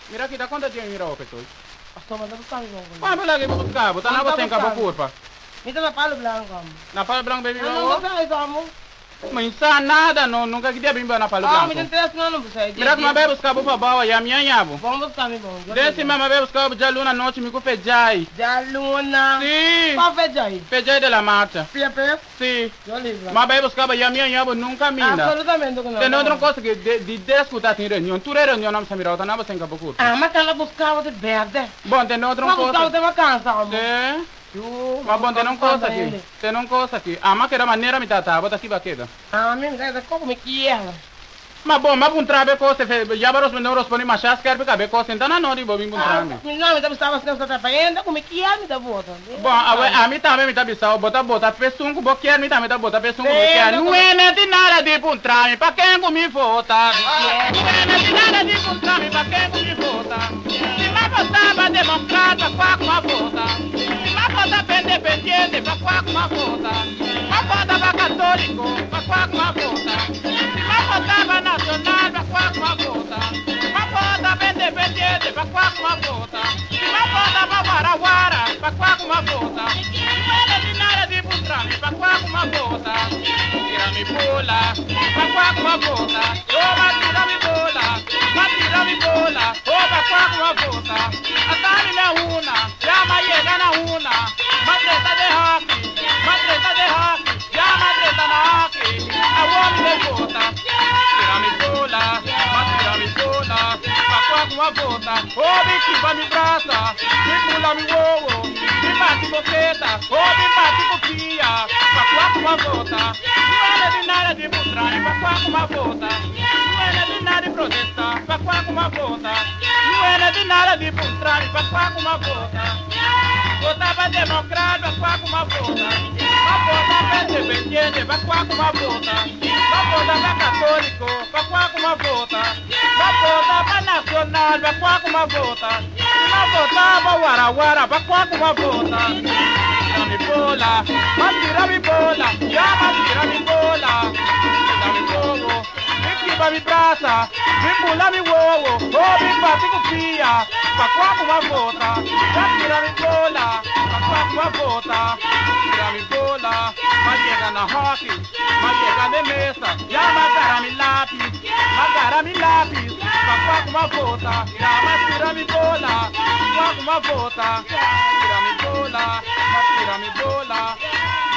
Mira aqui, dá quanto dinheiro mira o pessoal? Pastor, manda buscar mi bong. Quando lagi buscar, botar na você em cabo curva. Mita na palo blanco. Na pala branco baby Ano mo. ba ito mo? Mas isso nada, não, nunca queria bimba na pala Ah, me branco. interessa não buscar. Mira que uma bebe buscar bufa bawa, ya minha nhabo. Vamos buscar mi bong. Desse mama bebe buscar já luna noite me cufe jai. Já luna. Sim. Qual fez aí? Fejai de la mata. Pepe? Sim. Eu livro. Mas bebe buscar ya minha nhabo nunca mina. Absolutamente não. Tem outra coisa que de escutar tem reunião, tu reunião não se mira, outra não você em cabo curva. Ah, mas ela buscava de verde. Bom, tem outra Ela buscava coisa. de vacança, amor. Sim. Mas bom, tem uma coisa aqui. Tem uma coisa aqui. Ah, mas que era maneira me tata, bota aqui baqueta. Ah, minha vida, como é que é? Mas bom, mas bom trabe coisa, já varos não responde mais chás quer ficar bem coisa, então não digo bem bom trabe. Não, me dá buscar você está fazendo, como é que é, me dá bota. Bom, a mim também me tá bisao, bota pesungo, boquer me também tá bota pesungo, boquer. Não é de nada de bom trabe, para quem me vota. Não é de nada de bom trabe, para quem me vota. Se mas votava democrata, qual uma vota. Se mas votava independente, para qual uma vota. Mas votava católico, para qual uma vota. Se mas votava nacional, para qual uma vota. Mas votava independente, para qual uma vota. Se mas votava Guaraguara, para qual uma vota. Não é de nada de butrame, para qual uma vota. Tira mi bola, para qual uma vota. Oh, mas tira mi bola, oh, para qual uma vota. A Tani na una, chama llega na una. Madreta de hockey, chama madreta na hockey. A homem de vota. Tira mi bola, para qual uma vota. Oh, me chiva mi braça, me pula mi ovo, me bate boqueta, oh, me bate coquia. Para qual uma vota. Não é de nada de butrane, para qual uma vota. Não é de nada de protestar, para qual uma vota. Não é de nada de butrane, para qual uma vota. Votava democrata, para qual uma vota. Mas votava independente, para qual uma vota. Mas votava católico, para qual uma vota. Mas votava nacional, para qual uma vota. Mas votava Guaraguara, para qual uma vota. Tira mi bola, mas tira mi bola, mas tira mi bola. Tira mi fogo, me quiba mi braça, me pula mi ovo, oh, me bate com fia, para qual uma vota. Já tira mi bola, para qual uma vota. Tira mi bola, mas chega na hockey, mas chega de mesa, já magara mi lápis, para qual uma vota. Já mas tira mi bola, para qual uma vota. Tira mi bola, mas tira mi bola.